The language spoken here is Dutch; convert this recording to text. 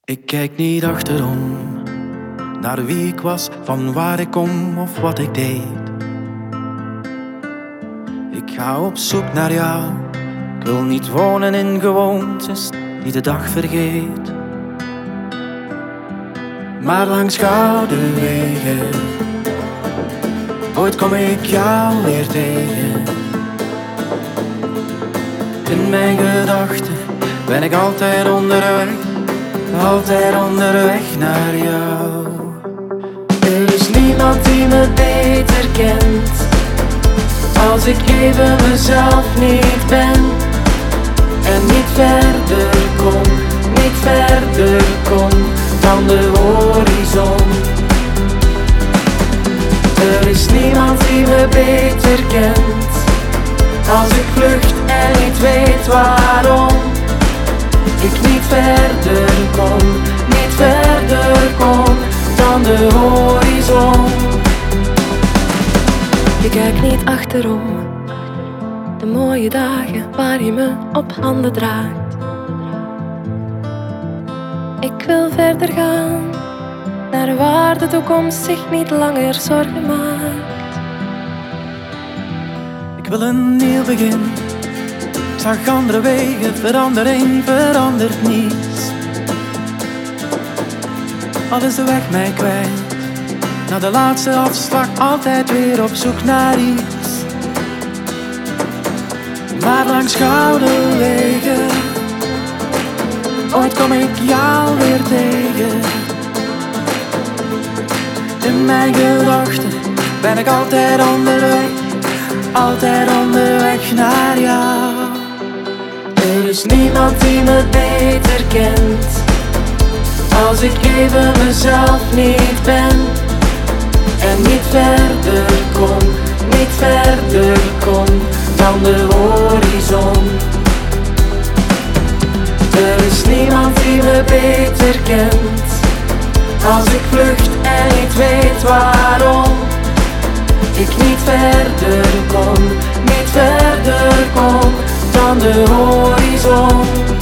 Ik kijk niet achterom, naar wie ik was, van waar ik kom of wat ik deed. Ik ga op zoek naar jou, ik wil niet wonen in gewoontes die de dag vergeet. Maar langs gouden wegen, ooit kom ik jou weer tegen. In mijn gedachten ben ik altijd onderweg naar jou. Er is niemand die me beter kent, als ik even mezelf niet ben. En niet verder kom dan de horizon. Er is niemand die me beter kent, als ik vlucht en niet weet waarom. Ik niet verder kom dan de horizon. Je kijkt niet achterom, de mooie dagen waar je me op handen draagt. Ik wil verder gaan, naar waar de toekomst zich niet langer zorgen maakt. Ik wil een nieuw begin, ik zag andere wegen, verandering verandert niets. Al is de weg mij kwijt, naar de laatste afslag, altijd weer op zoek naar iets. Maar langs gouden wegen, ooit kom ik jou weer tegen. In mijn gedachten ben ik altijd onderweg naar jou. Er is niemand die me beter kent, als ik even mezelf niet ben. En niet verder kom dan de horizon. Er is niemand die me beter kent, als ik vlucht en niet weet waarom. Ik niet verder kom dan de horizon.